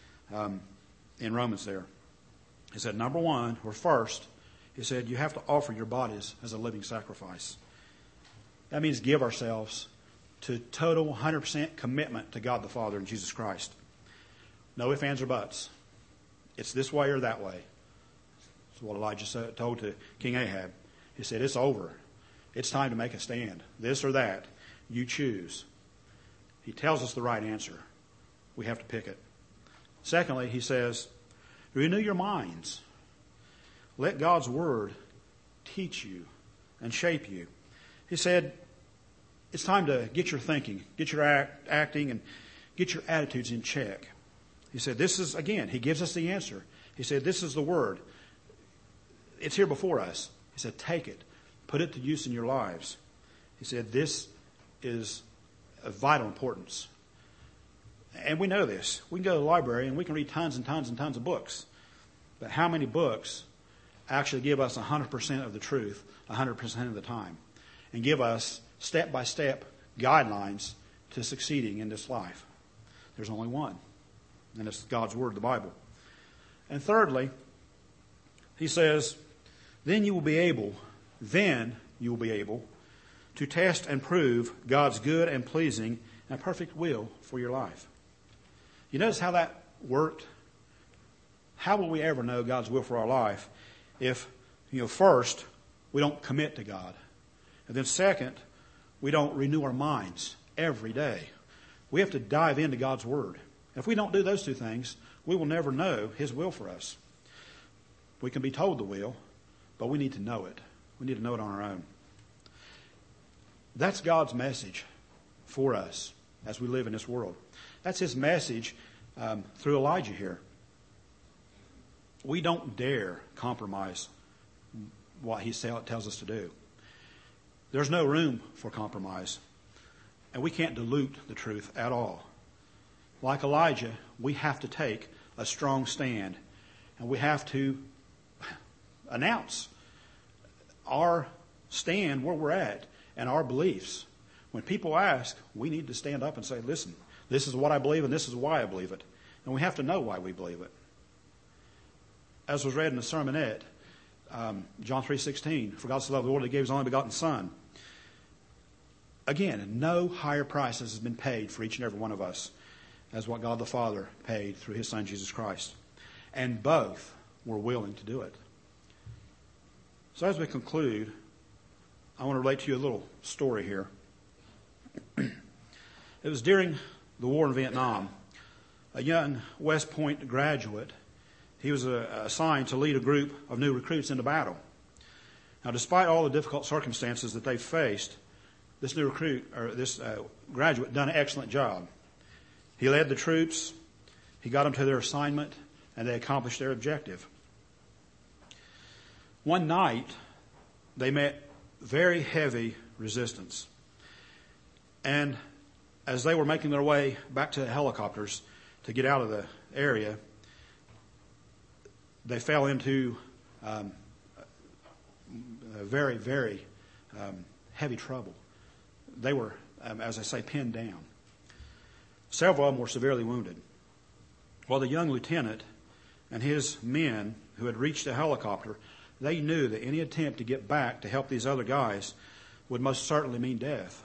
in Romans there. He said, number one, or first, he said, you have to offer your bodies as a living sacrifice. That means give ourselves to total 100% commitment to God the Father and Jesus Christ. No ifs, ands, or buts. It's this way or that way. That's what Elijah told to King Ahab. He said, it's over. It's time to make a stand. This or that. You choose. He tells us the right answer. We have to pick it. Secondly, he says, renew your minds. Let God's Word teach you and shape you. He said, it's time to get your thinking, get your acting, and get your attitudes in check. He said, this is, again, he gives us the answer. He said, this is the Word. It's here before us. He said, take it. Put it to use in your lives. He said, this is of vital importance. And we know this. We can go to the library and we can read tons and tons and tons of books. But how many books actually give us 100% of the truth 100% of the time and give us step-by-step guidelines to succeeding in this life? There's only one, and it's God's Word, the Bible. And thirdly, he says, then you will be able to test and prove God's good and pleasing and perfect will for your life. You notice how that worked? How will we ever know God's will for our life if, first, we don't commit to God? And then second, we don't renew our minds every day. We have to dive into God's Word. If we don't do those two things, we will never know His will for us. We can be told the will, but we need to know it. We need to know it on our own. That's God's message for us as we live in this world. That's His message through Elijah here. We don't dare compromise what He tells us to do. There's no room for compromise. And we can't dilute the truth at all. Like Elijah, we have to take a strong stand. And we have to announce our stand where we're at and our beliefs. When people ask, we need to stand up and say, listen, this is what I believe and this is why I believe it. And we have to know why we believe it. As was read in the sermonette, John 3:16, for God so loved the world, He gave His only begotten Son. Again, no higher price has been paid for each and every one of us as what God the Father paid through His Son, Jesus Christ. And both were willing to do it. So as we conclude, I want to relate to you a little story here. It was during the war in Vietnam. A young West Point graduate, he was assigned to lead a group of new recruits into battle. Now, despite all the difficult circumstances that they faced, this new recruit, or this graduate, done an excellent job. He led the troops, he got them to their assignment, and they accomplished their objective. One night, they met very heavy resistance. And as they were making their way back to the helicopters to get out of the area, they fell into very, very heavy trouble. They were, as I say, pinned down. Several of them were severely wounded. Well, the young lieutenant and his men who had reached the helicopter, they knew that any attempt to get back to help these other guys would most certainly mean death.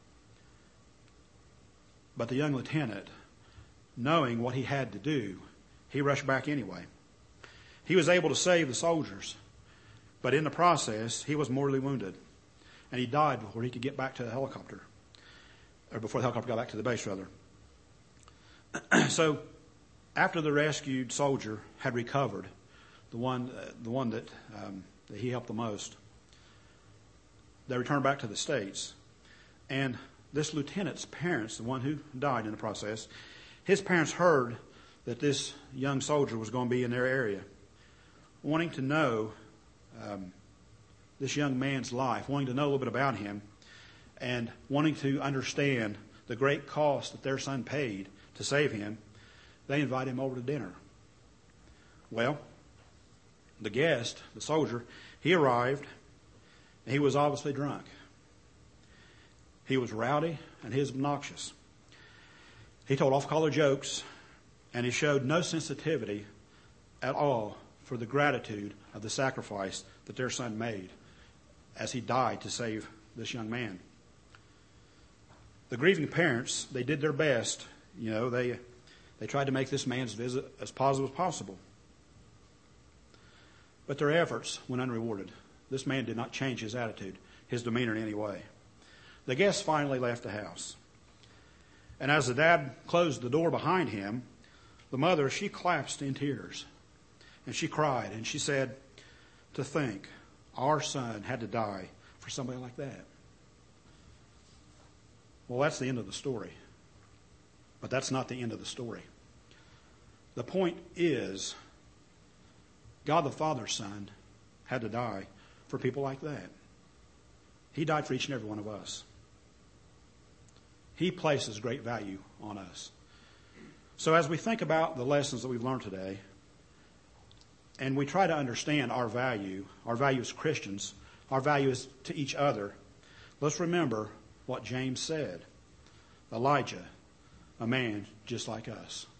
But the young lieutenant, knowing what he had to do, he rushed back anyway. He was able to save the soldiers, but in the process, he was mortally wounded. And he died before he could get back to the helicopter, or before the helicopter got back to the base, rather. So, after the rescued soldier had recovered, the one that he helped the most, they returned back to the States. And this lieutenant's parents, the one who died in the process, his parents heard that this young soldier was going to be in their area, wanting to know this young man's life, wanting to know a little bit about him, and wanting to understand the great cost that their son paid to save him. They invited him over to dinner. Well, the guest, the soldier, he arrived, and he was obviously drunk. He was rowdy, and he was obnoxious. He told off-color jokes, and he showed no sensitivity at all for the gratitude of the sacrifice that their son made as he died to save this young man. The grieving parents, they did their best. You know, they tried to make this man's visit as positive as possible. But their efforts went unrewarded. This man did not change his attitude, his demeanor in any way. The guests finally left the house. And as the dad closed the door behind him, the mother, she collapsed in tears. And she cried, and she said, "To think our son had to die for somebody like that." Well, that's the end of the story. But that's not the end of the story. The point is, God the Father's Son had to die for people like that. He died for each and every one of us. He places great value on us. So as we think about the lessons that we've learned today, and we try to understand our value as Christians, our value is to each other, let's remember what James said. Elijah, a man just like us.